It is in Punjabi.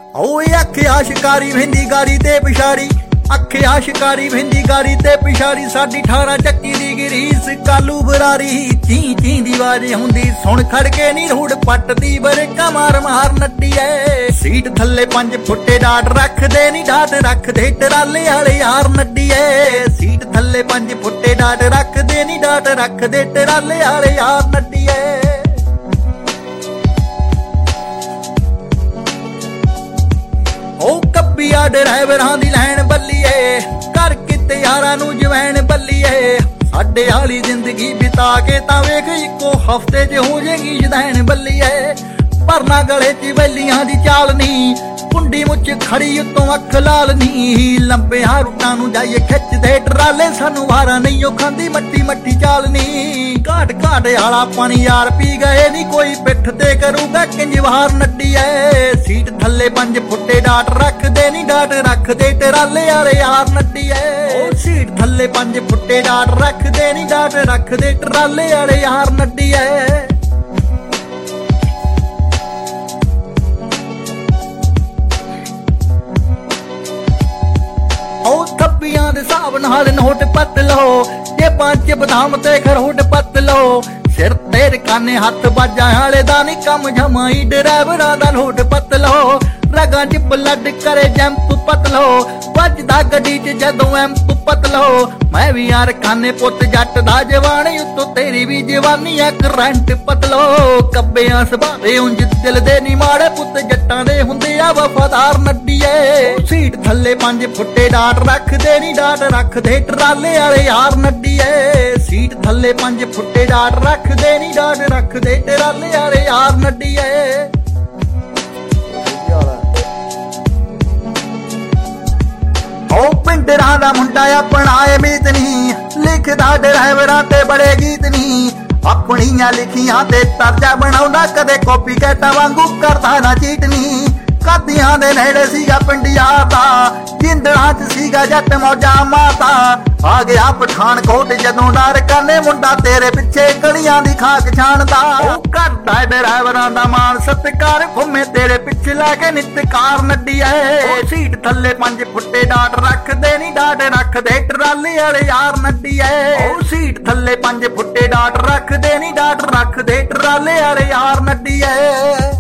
ਓਏ ਅੱਖਿਆ ਸ਼ਿਕਾਰੀ ਵਹਿੰਦੀ ਗਾੜੀ ਤੇ ਪਿਛਾੜੀ, ਅੱਖਿਆ ਸ਼ਿਕਾਰੀ ਵਹਿੰਦੀ ਗਾੜੀ ਤੇ ਪਿਛਾੜੀ। ਸਾਡੀ 18 ਚੱਕੀ ਦੀ ਗਰੀਸ ਕਾਲੂ ਬਰਾਰੀ, ਚੀਂ ਚੀਂ ਦੀ ਆਵਾਜ਼ ਹੁੰਦੀ ਸੁਣ ਖੜਕੇ ਨੀ ਰੋਡ ਪੱਟਦੀ ਬਰੇਕਾਂ ਮਾਰ ਮਾਰ ਨੱਡੀ ਐ। ਸੀਟ ਥੱਲੇ 5 ਫੁੱਟੇ ਡਾਟ ਰੱਖਦੇ ਨੀ ਡਾਟ ਰੱਖਦੇ ਟਰਾਲੇ ਵਾਲੇ ਯਾਰ ਨੱਡੀ ਐ। ਸੀਟ ਥੱਲੇ 5 ਫੁੱਟੇ ਡਾਟ ਰੱਖਦੇ ਨੀ ਡਾਟ ਰੱਖਦੇ ਟਰਾਲੇ ਵਾਲੇ ਯਾਰ ਨੱਡੀ ਐ। ਉਹ ਕੱਬੀਆ ਡਰਾਈਵਰਾਂ ਦੀ ਲੈਣ ਬੱਲੀਏ, ਕਰ ਕਿਤੇ ਯਾਰਾਂ ਨੂੰ ਜਵੈਣ ਬੱਲੀਏ। ਸਾਡੇ ਵਾਲੀ ਜ਼ਿੰਦਗੀ ਬਿਤਾ ਕੇ ਤਾਂ ਵੇਖ ਇੱਕੋ ਹਫ਼ਤੇ 'ਚ ਹੋ ਜਾਏਗੀ ਜਦੈਣ ਬੱਲੀਏ। ਭਰਨਾ ਗਲੇ 'ਚ ਬੈਲੀਆਂ ਦੀ ਚਾਲ ਨੀ, ਕੁੰਡੀ ਮੁੱਚ ਖੜੀ ਉੱਤੋਂ ਅੱਖ ਲਾਲ ਨੀ। ਲੰਬਿਆਂ ਰੁੱਟਾਂ ਨੂੰ ਜਾਈਏ ਖਿੱਚਦੇ ਟਰਾਲੇ, ਸਾਨੂੰ ਵਾਰਾਂ ਨਹੀਂ ਉਹ ਖਾਂਦੀ ਮੱਟੀ ਮੱਟੀ ਚਾਲ ਨੀ। ਘਾਟ ਘਾਟ ਵਾਲਾ ਪਾਣੀ ਯਾਰ ਪੀ ਗਏ ਨੀ, ਕੋਈ ਪਿੱਠ ਤੇ ਕਰੂਗਾ ਕਿੰਜ ਵਾਰ ਨੱਡੀ ਐ। ਸੀਟ ਥੱਲੇ 5 ਫੁੱਟੇ ਡਾਟ ਰੱਖਦੇ ਨੀ ਡਾਟ ਰੱਖਦੇ ਟਰਾਲੇ ਵਾਲੇ ਯਾਰ ਨੱਡੀ ਐ। ਉਹ ਸੀਟ ਥੱਲੇ 5 ਫੁੱਟੇ ਡਾਟ ਰੱਖਦੇ ਨੀ ਡਾਟ ਰੱਖਦੇ ਟਰਾਲੇ ਵਾਲੇ ਯਾਰ ਨੱਡੀ ਐ। ਥੱਬੀਆਂ ਦੇ ਹਿਸਾਬ ਨਾਲ ਨੋਟ ਪੱਤ ਲਓ, ਜੇ 5 ਬਦਾਮ ਤੇ ਖਰੋਟ ਪੱਤ ਲਓ। ਸਿਰ ਤੇ ਰਕਾਨੇ ਹੱਥ ਬਾਜਾਂ ਵਾਲੇ ਦਾ ਨੀ ਕੰਮ ਜਮਾਈ, ਡਰਾਈਵਰਾਂ ਦਾ ਨੋਟ ਪੱਤ ਲਓ। ਰਗਾਂ 'ਚ ਬਲੱਡ ਕਰੇ ਜੰਪ ਪੱਤ ਲਓ, ਵੱਜਦਾ ਗੱਡੀ 'ਚ ਜਦੋਂ ਐਂਪ ਪੱਤ ਲਓ। ਮੈਂ ਵੀ ਯਾਰ ਖਾਨੇ ਪੁੱਤ ਜੱਟ ਦਾ ਜਵਾਨੀ, ਉੱਤੋਂ ਤੇਰੀ ਵੀ ਜਵਾਨੀ ਆ ਕਰੰਟ ਪੱਤ ਲਓ। ਕੱਬਿਆਂ ਸੁਭਾਵੇ ਉਂਝ ਦਿਲ ਦੇ ਨੀ ਮਾੜੇ, ਪੁੱਤ ਜੱਟਾਂ ਦੇ ਹੁੰਦੇ ਆ ਵਫਾਦਾਰ ਨੱਡੀ ਐ। ਸੀਟ ਥੱਲੇ 5 ਫੁੱਟੇ ਡਾਟ ਰੱਖਦੇ ਨੀ ਡਾਟ ਰੱਖਦੇ ਟਰਾਲੇ ਵਾਲੇ ਯਾਰ ਨੱਡੀ ਐ। ਸੀਟ ਥੱਲੇ 5 ਫੁੱਟੇ ਡਾਟ ਰੱਖਦੇ ਨੀ ਡਾਟ ਰੱਖਦੇ ਟਰਾਲੇ ਵਾਲੇ ਯਾਰ ਨੱਡੀ ਐ। ਉਹ ਪਿੰਡਰਾਂ ਦਾ ਮੁੰਡਾ ਆਪਣਾ ਏ ਮੀਤ ਨੀ, ਲਿਖਦਾ ਡਰਾਈਵਰਾਂ ਤੇ ਬੜੇ ਗੀਤ ਨੀ। ਆਪਣੀਆਂ ਲਿਖੀਆਂ ਤੇ ਤਰਜਾ ਬਣਾਉਂਦਾ, ਕਦੇ ਕਾਪੀ ਕੈਟਾਂ ਵਾਂਗੂ ਕਰਦਾ ਨਾ ਚੀਟ ਨੀ। ਕਾਦੀਆਂ ਦੇ ਨੇੜੇ ਸੀਗਾ ਪਿੰਡ ਯਾਰ ਦਾ, ਜਿੰਦੜਾਂ 'ਚ ਸੀਗਾ ਜੱਟ ਮੌਜਾਂ ਮਾਤਾ। ਆ ਗਿਆ ਪਠਾਨਕੋਟ ਜਦੋਂ ਡਰ ਕਰਨੇ, ਮੁੰਡਾ ਤੇਰੇ ਪਿੱਛੇ ਗਲੀਆਂ ਦੀ ਖਾਕ ਛਾਣਦਾ। ਉਹ ਕਰਦਾ ਡਰਾਈਵਰਾਂ ਦਾ ਮਾਣ ਸਤਿਕਾਰ, ਘੁੰਮੇ ਤੇਰੇ ਪਿੱਛੇ ਲੈ ਕੇ ਨਿੱਤਕਾਰ ਨੱਡੀ ਐ। ਉਹ ਸੀਟ ਥੱਲੇ 5 ਫੁੱਟੇ ਡਾਟ ਰੱਖਦੇ ਨੀ ਡਾਟ ਰੱਖਦੇ ਟਰਾਲੇ ਵਾਲੇ ਯਾਰ ਨੱਡੀ ਐ। ਉਹ ਸੀਟ ਥੱਲੇ 5 ਫੁੱਟੇ ਡਾਟ ਰੱਖਦੇ ਨੀ ਡਾਟ ਰੱਖਦੇ ਟਰਾਲੇ ਵਾਲੇ ਯਾਰ ਨੱਡੀ ਐ।